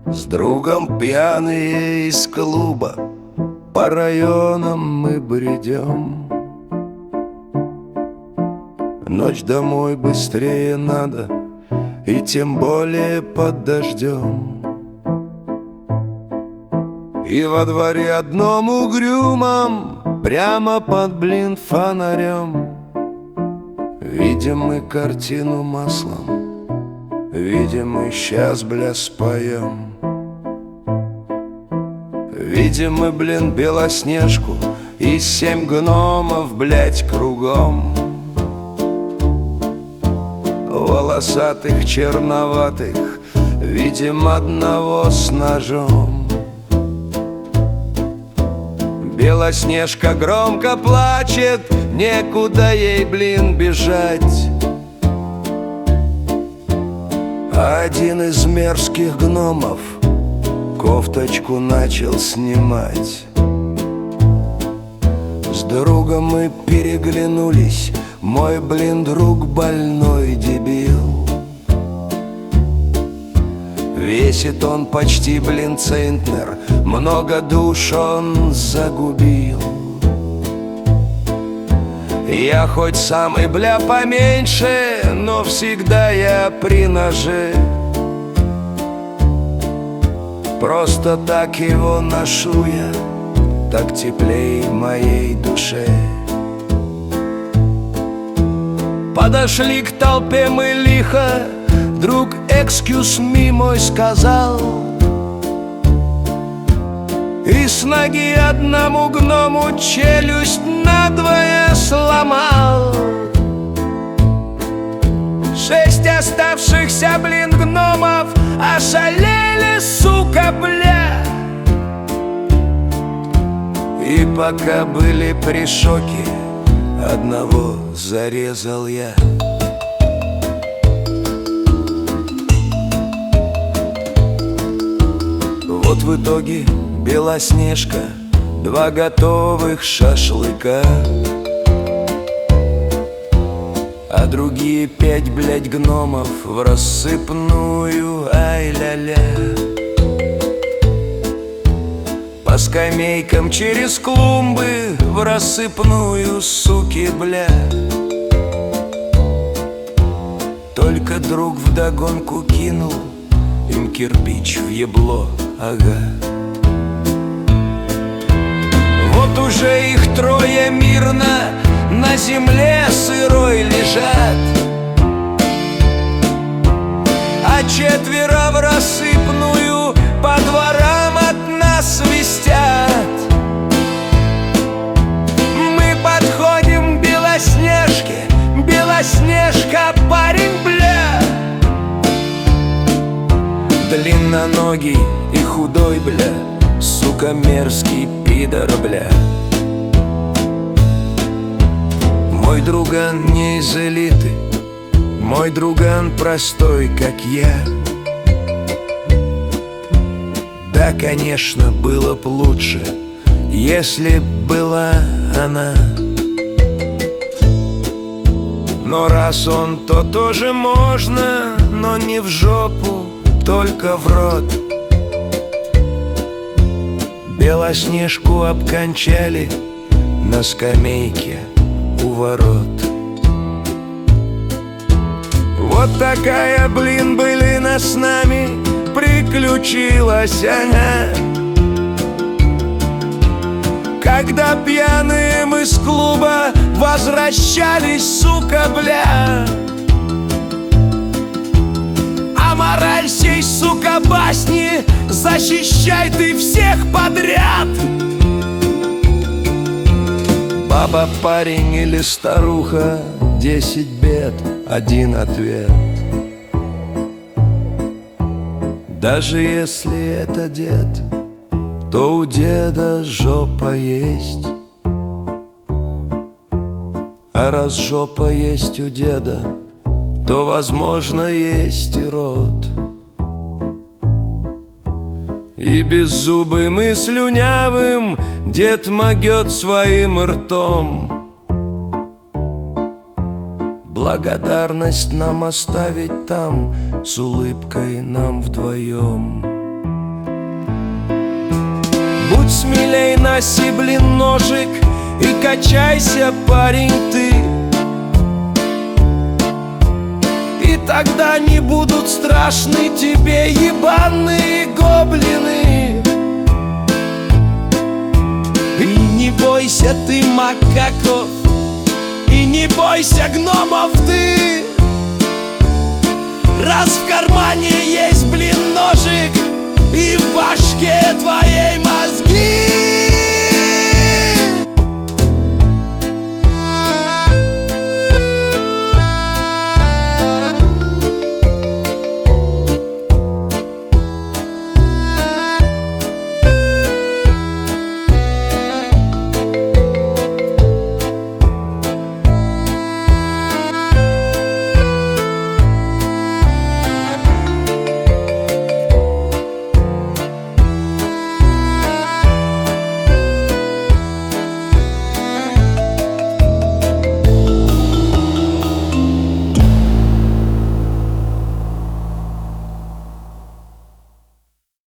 С другом пьяные из клуба по районам мы бредем. Ночь домой быстрее надо, и тем более под дождем. И во дворе одном угрюмом, прямо под фонарем, видим мы картину маслом, видим мы щас, споем. Видим мы, Белоснежку и 7 гномов, кругом. Волосатых, черноватых, видим одного с ножом. Белоснежка громко плачет, некуда ей, бежать. А один из мерзких гномов кофточку начал снимать. С другом мы переглянулись, мой, друг больной дебил. Весит он почти, центнер, много душ он загубил. Я хоть сам и, поменьше, но всегда я при ноже. Просто так его ношу я, так теплей моей душе. Подошли к толпе мы лихо, друг «excuse me» мой сказал, и с ноги одному гному челюсть надвое сломал. 6 оставшихся, гномов ошалели, сука, И пока были при шоке, одного зарезал я. Вот в итоге Белоснежка, 2 готовых шашлыка, а другие 5, гномов в рассыпную, ай-ля-ля. По скамейкам через клумбы в рассыпную, суки, Только друг вдогонку кинул им кирпич в ебло, ага. Вот уже их 3 мирно на земле сырой лежат, а 4 в рассыпную по дворам от нас свистят. Мы подходим к Белоснежке, Белоснежка, парень, длинноногий и худой, сука, мерзкий пидор, Мой друган не из элиты, мой друган простой, как я. Да, конечно, было б лучше, если б была она. Но раз он, то тоже можно, но не в жопу, только в рот. Белоснежку обкончали на скамейке у ворот. Вот такая, былина с нами приключилась, ага. Когда пьяные мы с клуба возвращались, сука, А мораль сей, сука, басни: защищай ты всех подряд. Баба, парень или старуха, 10 бед, 1 ответ. Даже если это дед, то у деда жопа есть. А раз жопа есть у деда, то, возможно, есть и рот. И беззубым и слюнявым дед могет своим ртом благодарность нам оставить там, с улыбкой нам вдвоем. Смелей носи, блин, ножик и качайся, парень, ты. И тогда не будут страшны тебе ебаные гоблины. И не бойся ты макаков, и не бойся гномов ты. Раз в кармане есть, блин, ножик, и в башке твоей мозги.